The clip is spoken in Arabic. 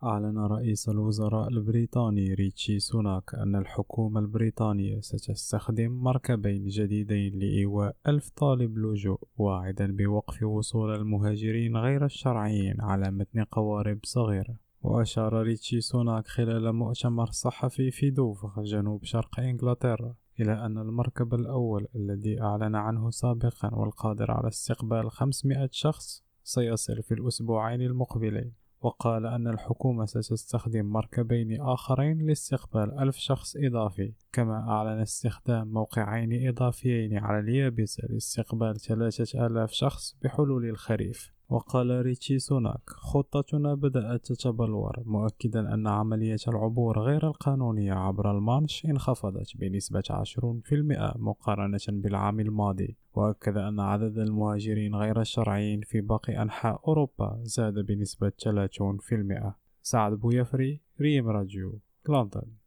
أعلن رئيس الوزراء البريطاني ريتشي سوناك أن الحكومة البريطانية ستستخدم مركبين جديدين لإيواء 1000 طالب لجوء، واعدا بوقف وصول المهاجرين غير الشرعيين على متن قوارب صغيرة. وأشار ريتشي سوناك خلال مؤتمر صحفي في دوفر جنوب شرق إنجلترا إلى أن المركب الأول الذي أعلن عنه سابقا والقادر على استقبال 500 شخص سيصل في الأسبوعين المقبلين. وقال أن الحكومة ستستخدم مركبين آخرين لاستقبال 1000 شخص إضافي، كما أعلن استخدام موقعين إضافيين على اليابسة لاستقبال 3000 شخص بحلول الخريف. وقال ريتشي سوناك: خطتنا بدأت تتبلور، مؤكدا أن عملية العبور غير القانونية عبر المانش انخفضت بنسبة 20% مقارنة بالعام الماضي. وأكد أن عدد المهاجرين غير الشرعيين في باقي أنحاء أوروبا زاد بنسبة 30%. سعد بويفري، ريم راديو، لندن.